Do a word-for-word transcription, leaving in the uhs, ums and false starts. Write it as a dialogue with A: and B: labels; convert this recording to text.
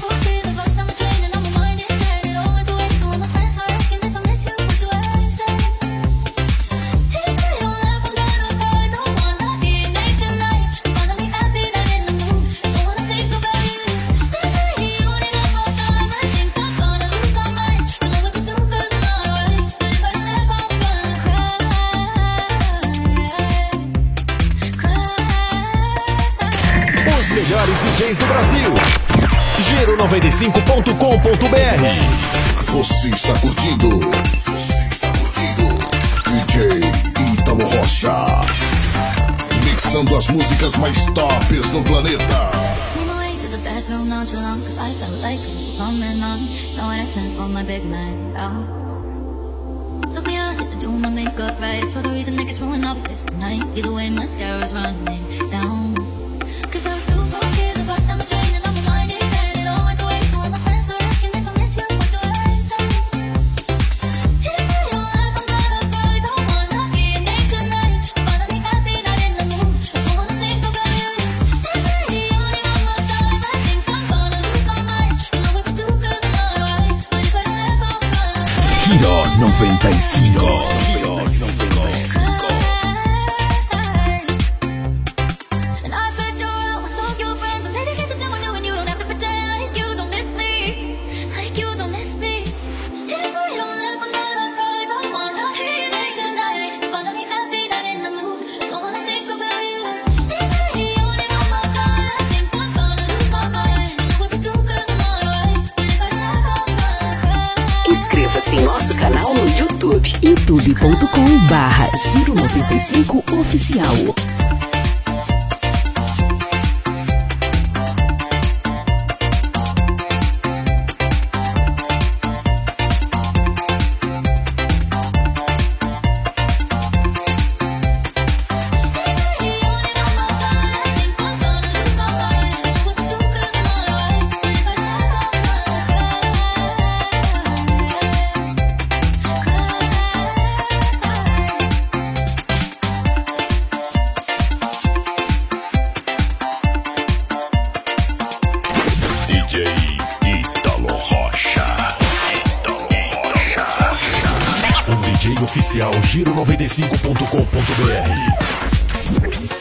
A: melhores D Js do Brasil. Giro noventa e cinco ponto com ponto b r.
B: Você está curtindo? Você está curtindo? D J Ítalo Rocha, mixando as músicas mais tops do planeta.
C: Took me out just to do my makeup right for the reason I get thrown up this night. Either way, mascara's running down. Cause I was too focused, the bus down the drain, and I'm reminded that it all went away. So all my friends are asking if I miss you, what do I say? If you don't laugh, I'm not okay. Don't wanna hear your name tonight. Finally happy, not in the mood. Don't wanna think about you. This is the only one more time. I think I'm gonna lose my mind. You know what to do, cause I'm not right. But if I don't laugh, I'm gonna cry.
B: Giro noventa y cinco.
D: Inscreva-se em nosso canal no YouTube, youtube ponto com barra Giro noventa e cinco Oficial.
A: Oficial Giro noventa e cinco ponto com ponto b r.